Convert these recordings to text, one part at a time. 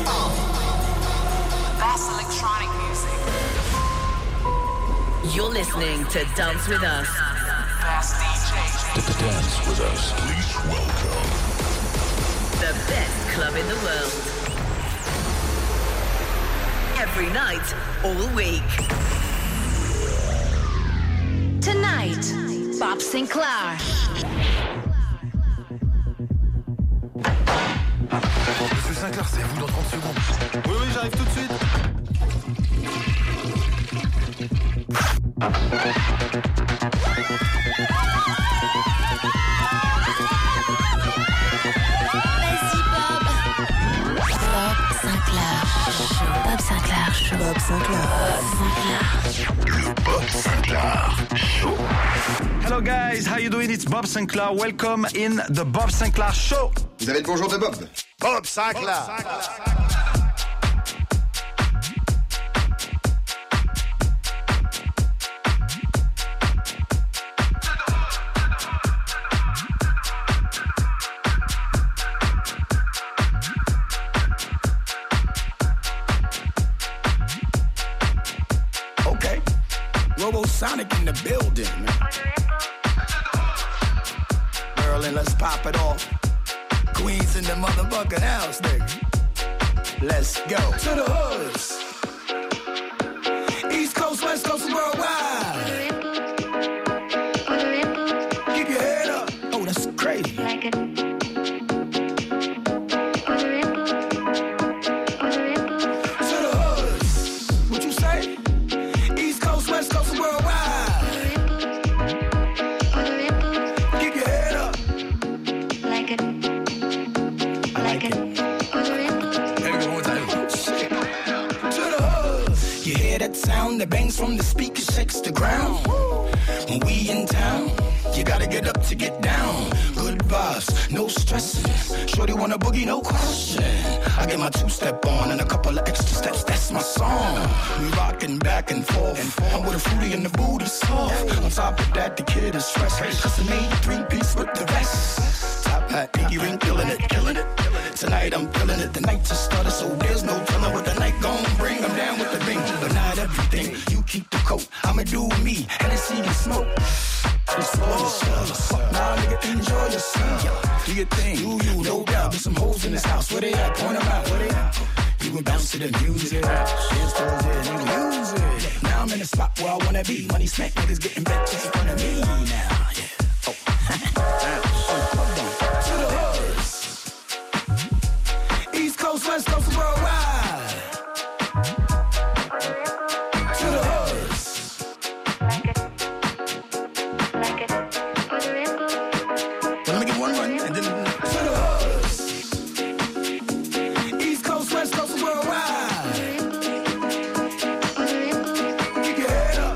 Best electronic music. You're listening to Dance With Us. Best DJ. Dance with us. Please welcome The best club in the world. Every night, all week. Tonight, Bob Sinclar. Monsieur Sinclair, c'est à vous dans 30 secondes. Oui, j'arrive tout de suite. Vas-y, Bob. Bob Sinclair Show. Bob Sinclair Show. Bob Sinclair. le Bob Sinclair Show. Hello guys, how you doing? It's Bob Sinclair. Welcome in the Bob Sinclair Show. Vous avez le bonjour de Bob. Bob Sinclair. Okay. Robosonic in the building. Berlin, let's pop it off. Queens in the motherfucking house, nigga. Let's go to the hoods. East Coast, West Coast, worldwide. Keep your head up. Oh, that's crazy. To the hoods. What you say? East Coast, West Coast, worldwide. Keep your head up. I like it. You hear that sound that bangs from the speaker, shakes the ground. When we in town, you gotta get up to get down. Good vibes, no stressing. Shorty wanna boogie, no question. I get my two-step on and a couple of extra steps, that's my song. We rockin' back and forth. I'm with a fruity and the booty soft. On top of that, the kid is fresh. Custom made three-piece with the vest. Top hat, pinky ring, killing it. Tonight I'm feeling it. The night just started, so there's no telling what the night gon' bring. I'm down with the ring, but not everything. You keep the coat, I'ma do me. Hennessy and smoke. It's all yourself. Nah, nigga, enjoy yourself. Do your thing, you, no doubt. There's some hoes in this house. Where they at? Point them out. Where they at? You can bounce to the music. Hands towards it, you use it. Now I'm in the spot where I wanna be. Money smack niggas getting bitches in front of me now. Yeah. Oh. To the hoods. East Coast, West Coast, worldwide. To the hoods. Let me get one run and then to the hoods. East Coast, West Coast, worldwide. Keep your head up.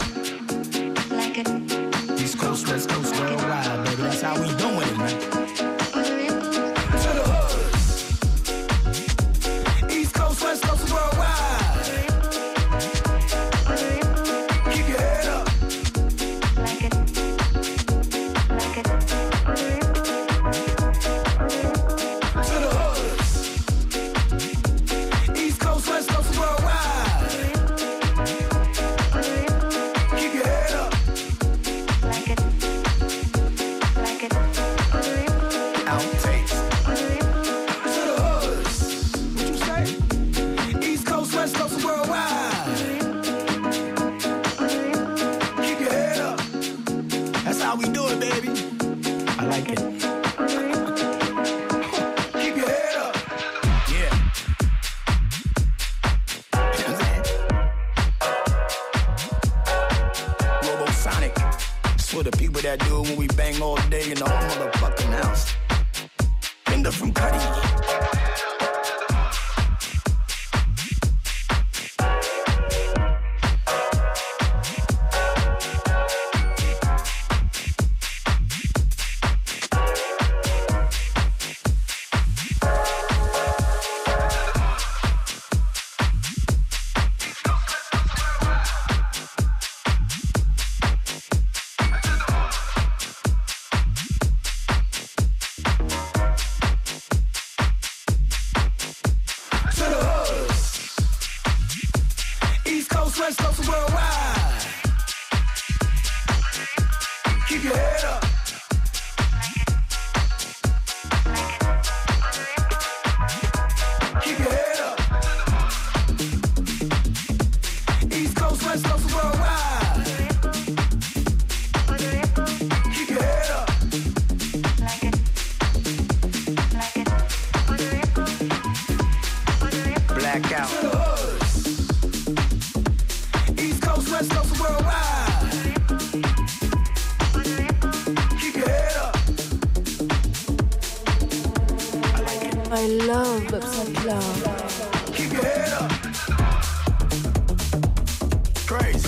East Coast, West Coast, worldwide, baby. That's how we doing it, man. To the hoods. East Coast, West Coast, worldwide. Keep your head up. To the hoods. East Coast, West Coast, worldwide. Keep your head up. Outtakes. To the hoods. What you say? East Coast, West Coast, worldwide. Keep your head up. That's how we do it, baby. I like it. Keep your head up. Yeah. Robosonic. It's for the people that do it when we bang all day in the whole motherfucking house. Linda from Cuddy. worldwide. Keep your head up. Keep your head up. East Coast, West Coast, worldwide. Keep your head up. Blackout. To the hoods. East Coast, West Coast, worldwide. Keep your head up. I love Bob Sinclair. Keep your head up. Crazy.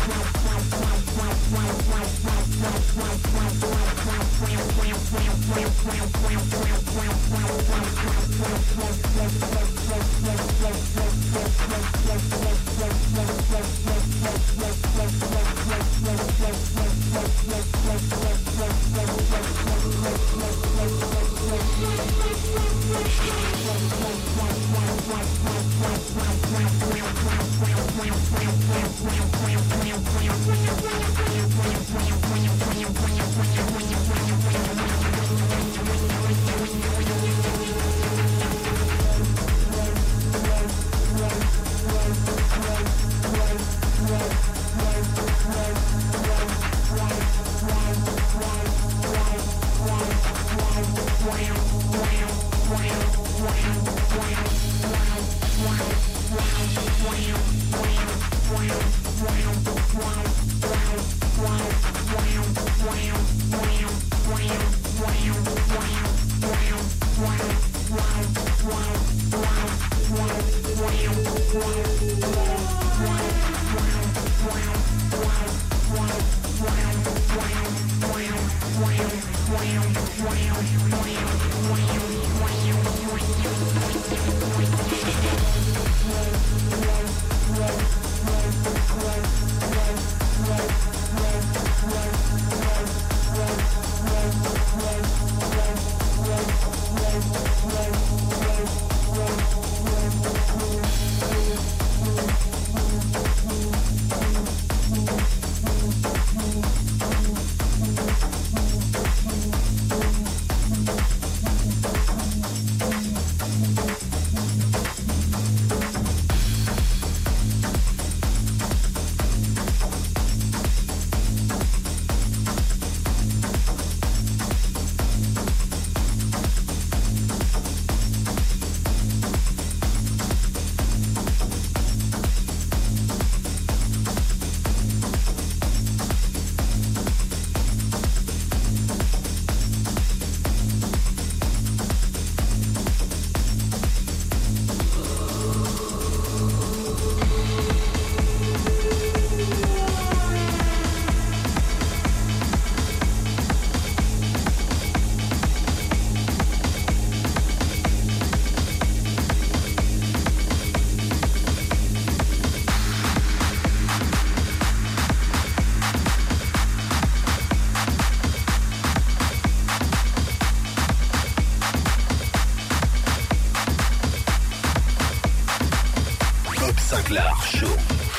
Sinclair Show.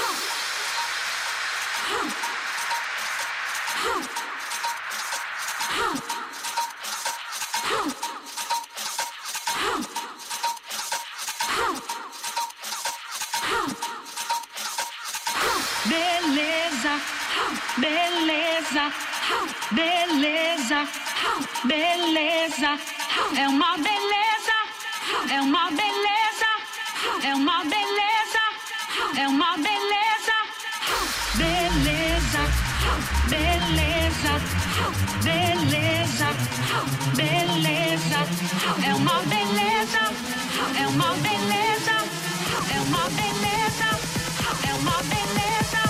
Beleza, beleza, beleza, beleza, é uma beleza, é uma beleza, é uma beleza, é uma beleza, beleza, beleza, beleza, beleza, é uma beleza, é uma beleza, é uma beleza, é uma beleza.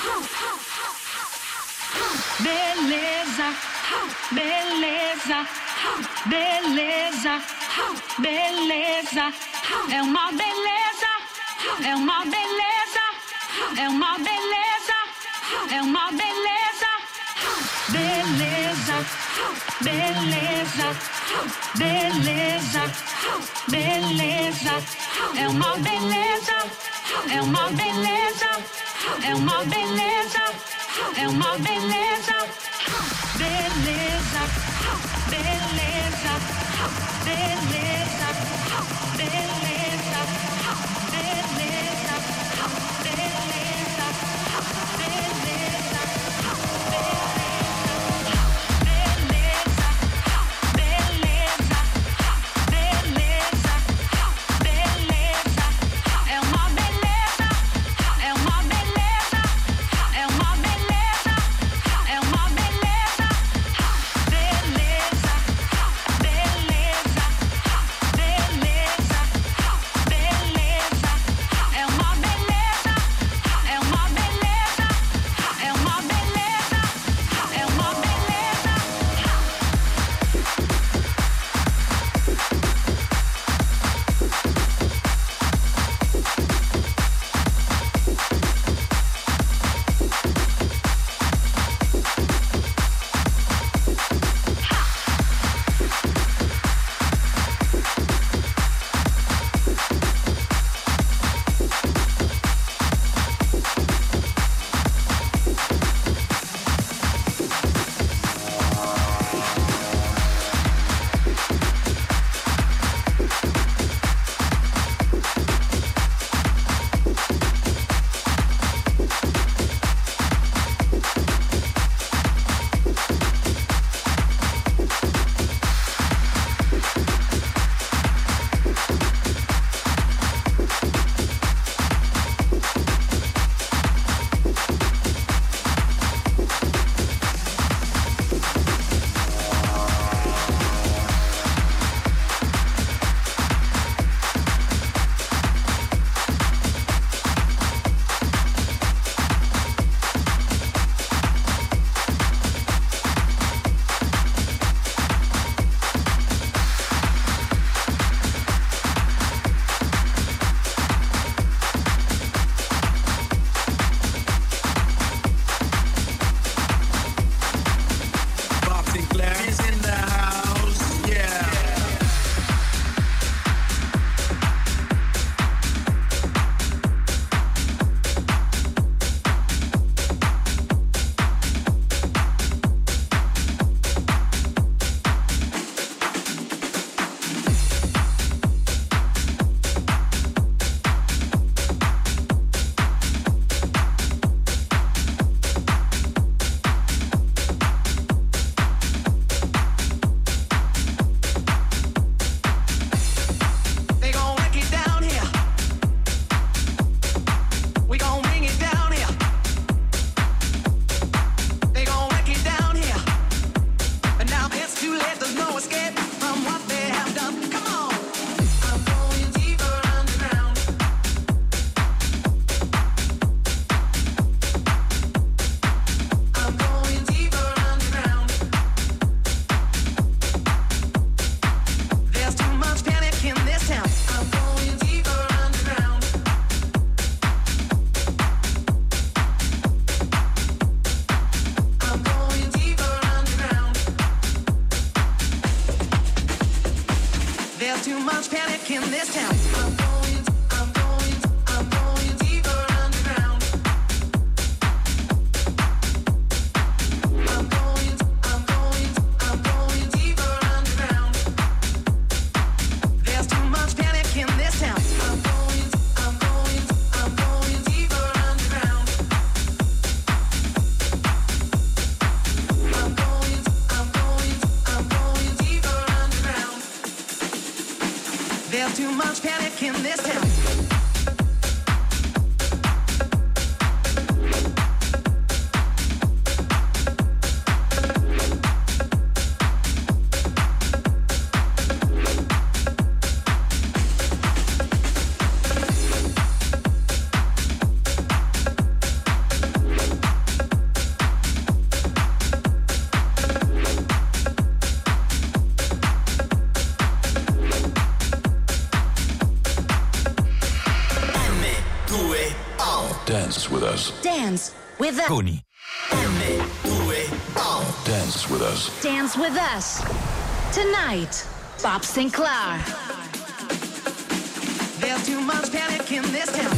beleza, beleza, beleza, beleza, é uma beleza, é uma beleza, é uma beleza, é uma beleza, beleza, beleza, beleza, beleza, é uma beleza, é uma beleza, é uma beleza, é uma beleza, beleza, beleza, beleza, beleza, beleza, beleza, beleza, Dance with us. Dance with us. Coney. Dance with us. Dance with us. Tonight, Bob Sinclar. There's too much panic in this town.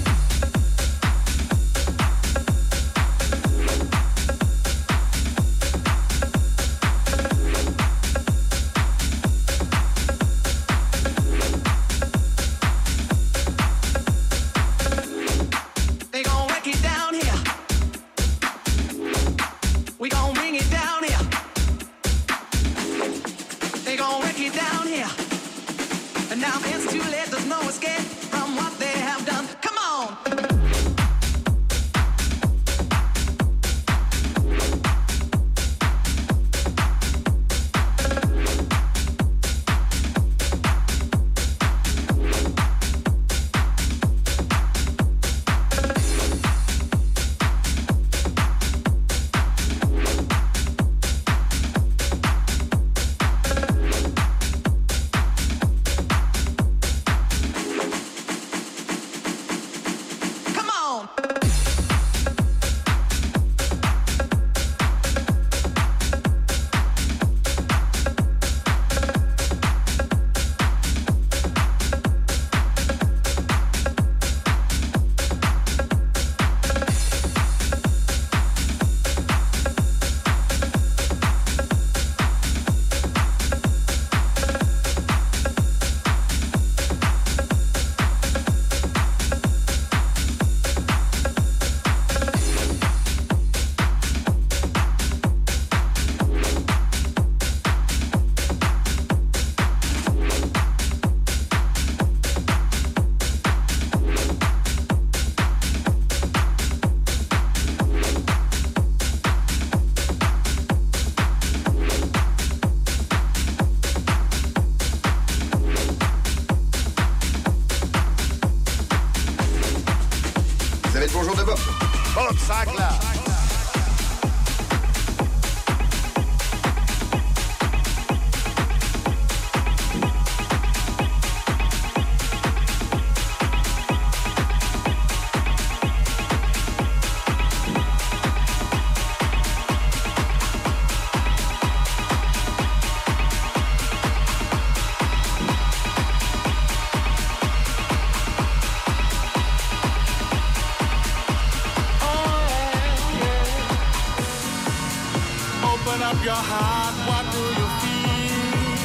Your heart, what do you feel?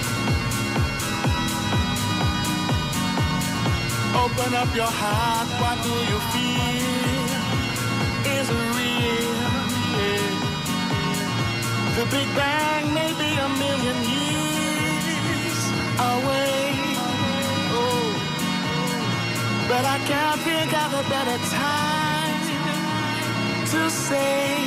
Open up your heart, what do you feel? Is it real? Yeah. The Big Bang may be a million years away. Oh, but I can't think of a better time to say,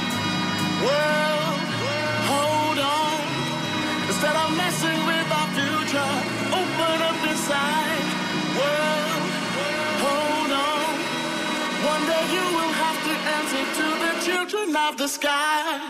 world, hold on. Instead of messing with our future, open up inside. World, hold on. One day you will have to answer to the children of the sky.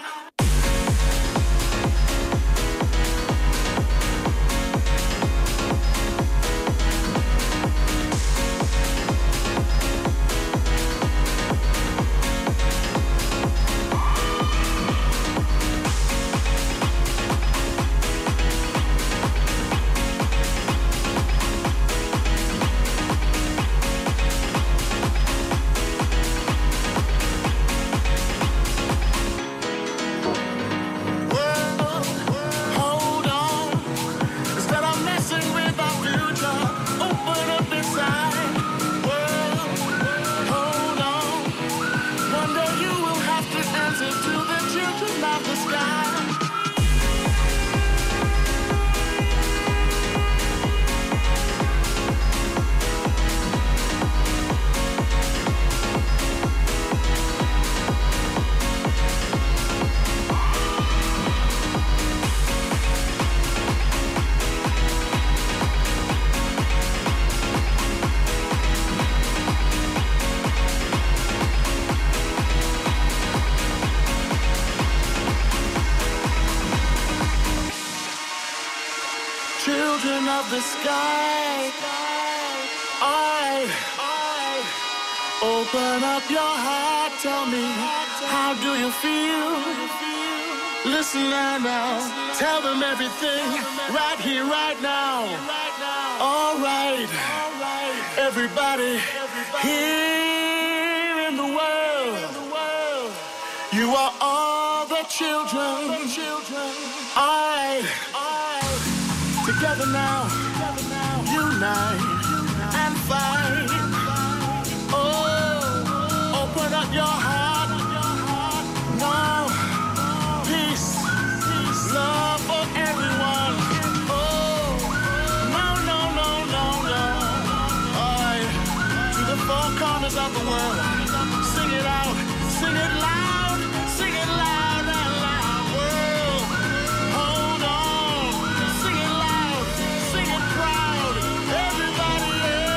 Children of the sky, Open up your heart, tell me, how do you feel? Listen now, tell them everything, right here, right now. All right, everybody here in the world, you are all the children. All right, together now, unite and fight. Oh, open up your heart. No, peace, love for everyone. Oh, no. All right, to the four corners of the world. Sing it out, sing it loud and loud. World, hold on, sing it loud, sing it proud. Everybody,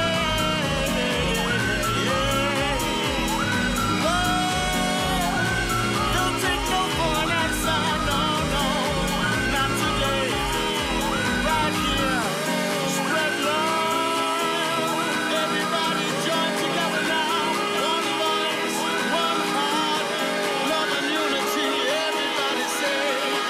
don't take no for an answer, no, not today. Right here, spread love. Everybody join together now. One voice, one heart, love and unity. Everybody say,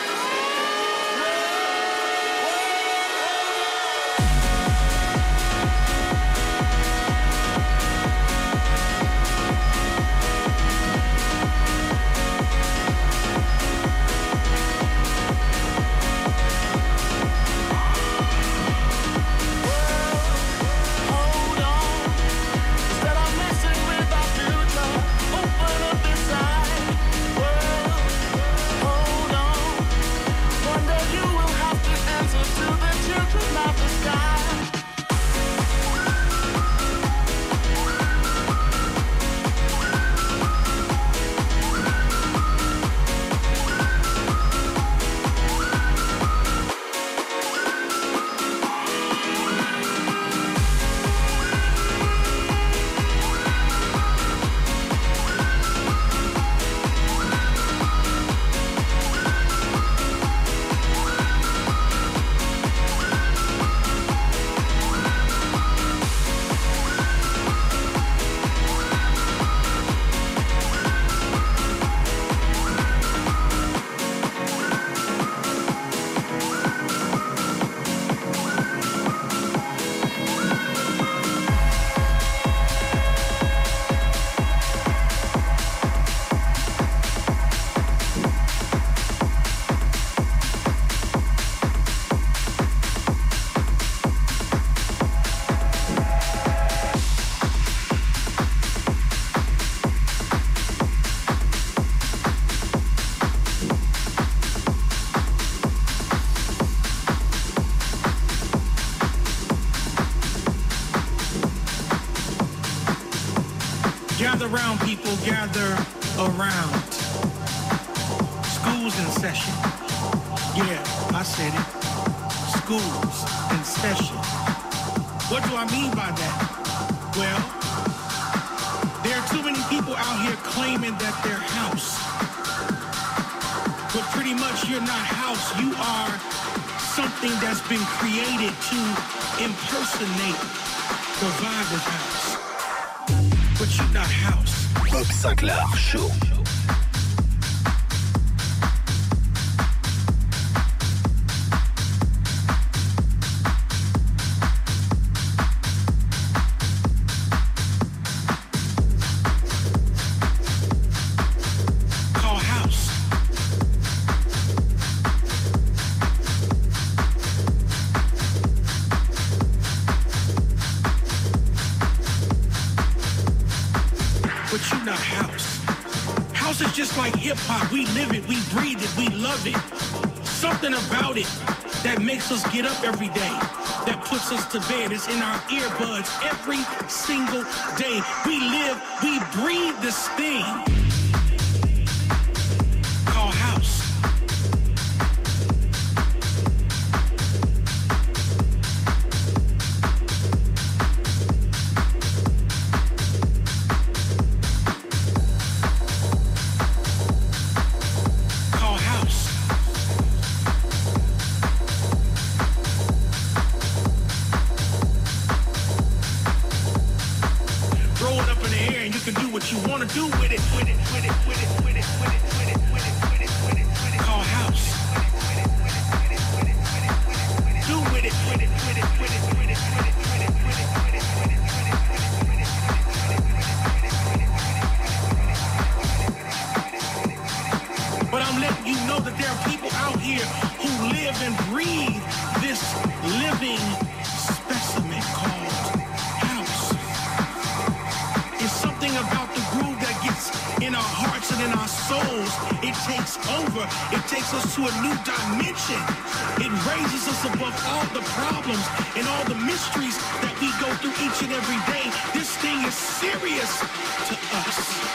hold on. Instead of messing with our future, open up this eye. World, hold on. One day you will have to answer to the children of the sky. Gather round, people, gather around. School's in session. Yeah, I said it. School's in session. What do I mean by that? Well, there are too many people out here claiming that they're house. But pretty much you're not house. You are something that's been created to impersonate the vibe of house. But you're not house. Bob Sinclar Show. Call house. But you're not house. House is just like hip-hop. We live it, we breathe it, we love it. Something about it that makes us get up every day, that puts us to bed. It's in our earbuds every single day. We live, we breathe this thing called house. Throw it up in the air and you you can do what you want to do with it. Call house. Do with it. But I'm letting you know that there are people out here who live and breathe this living specimen called house. It's something about the groove that gets in our hearts and in our souls. It takes over. It takes us to a new dimension. It raises us above all the problems and all the mysteries that we go through each and every day. This thing is serious to us.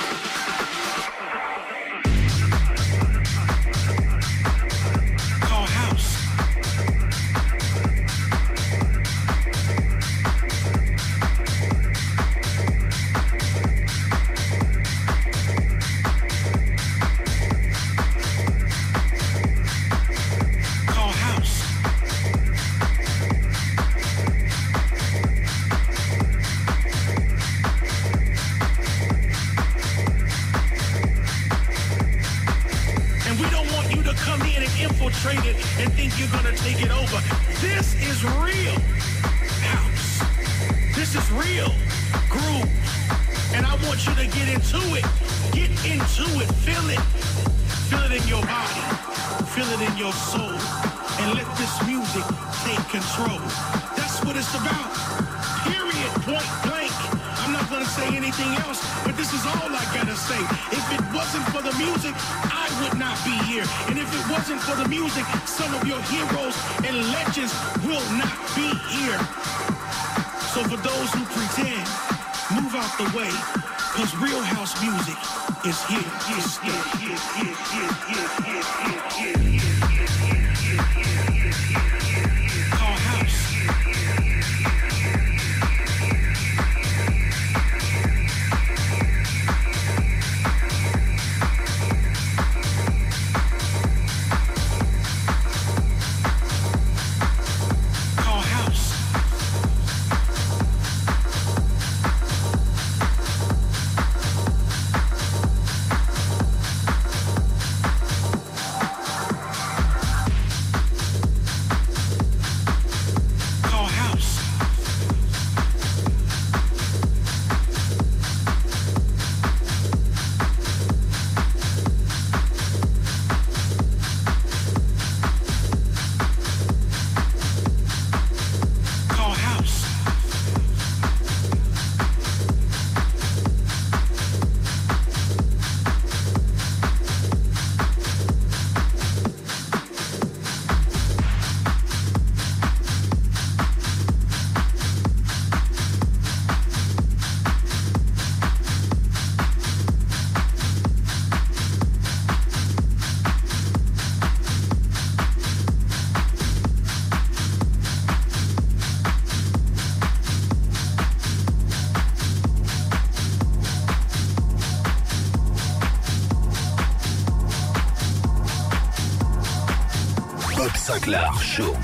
And think you're gonna take it over. This is real house. This is real groove. And I want you to get into it. Get into it. Feel it. Feel it in your body. Feel it in your soul. And let this music take control. That's what it's about. Period. Point blank. I'm not gonna say anything else, but this is all I gotta say. If it wasn't for the music, I would not be here. And if it wasn't for the music, some of your heroes and legends will not be here. So for those who pretend, move out the way, cause real house music is here. Call house. Sinclair Show.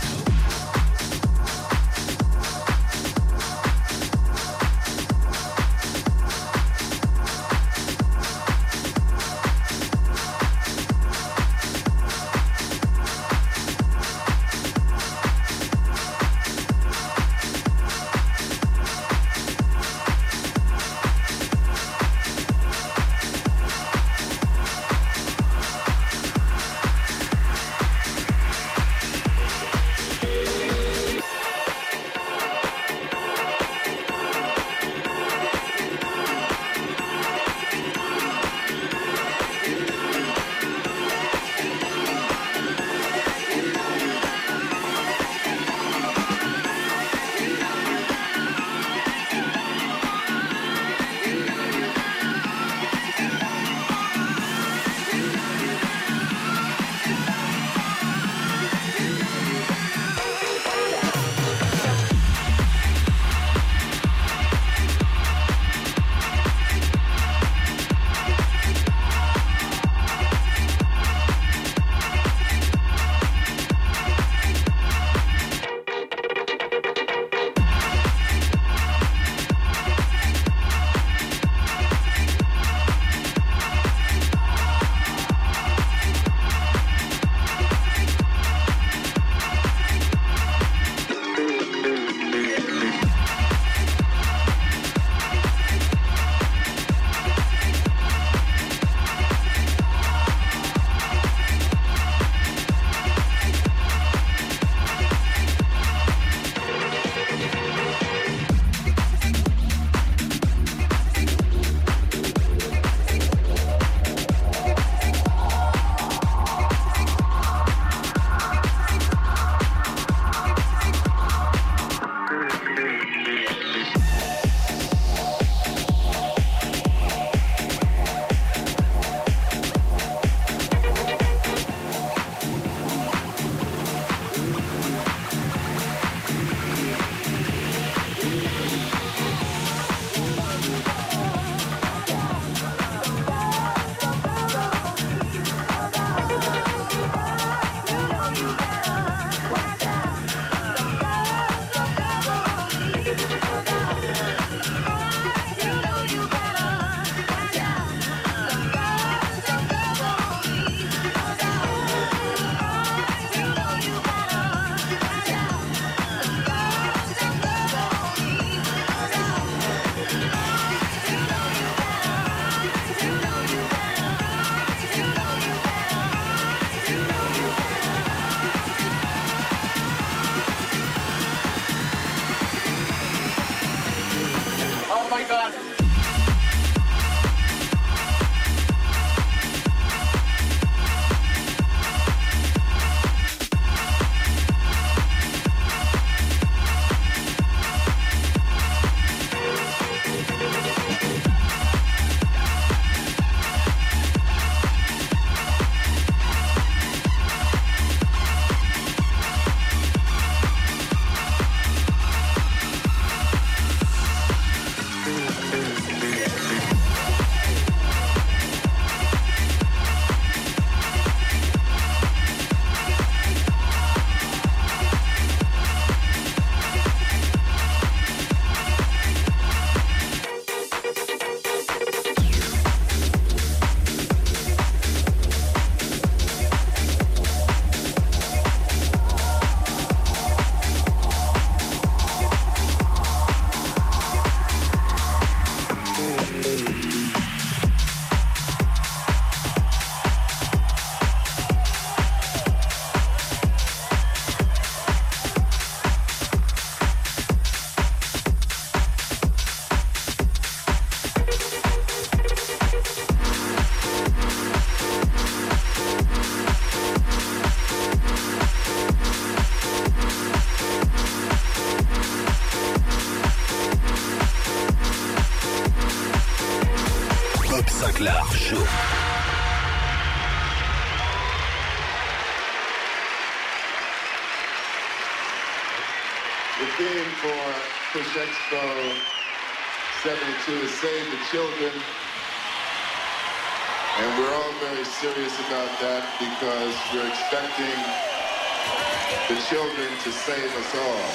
Sinclair Show. The theme for Push Expo 72 is Save the Children. And we're all very serious about that because we're expecting the children to save us all.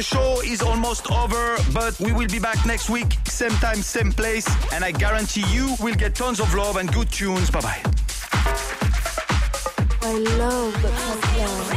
show is almost over, but we will be back next week, same time, same place, and I guarantee you will get tons of love and good tunes. Bye-bye. I love Bobson Club.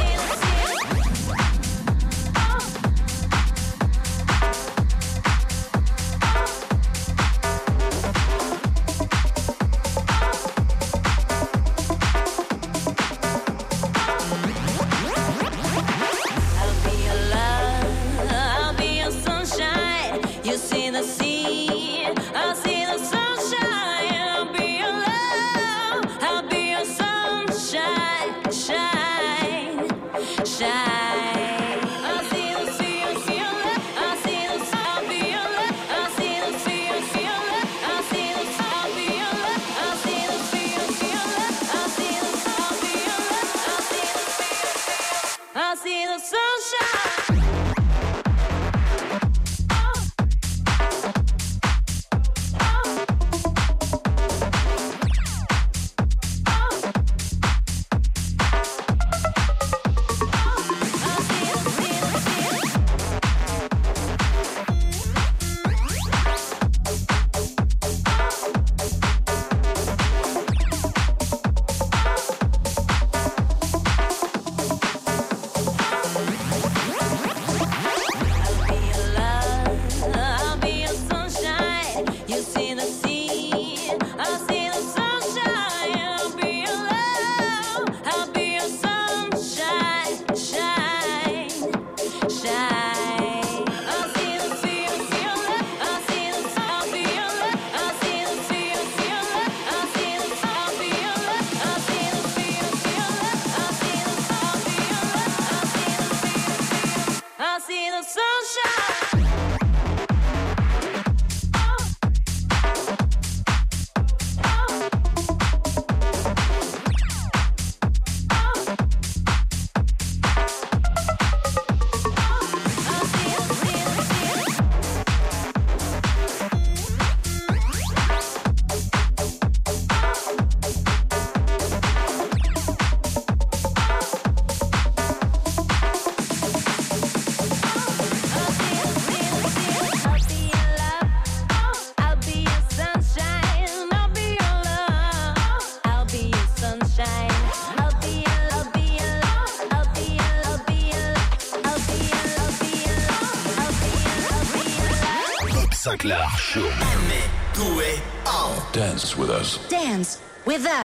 Sinclair Show. Dance with us. Dance with us.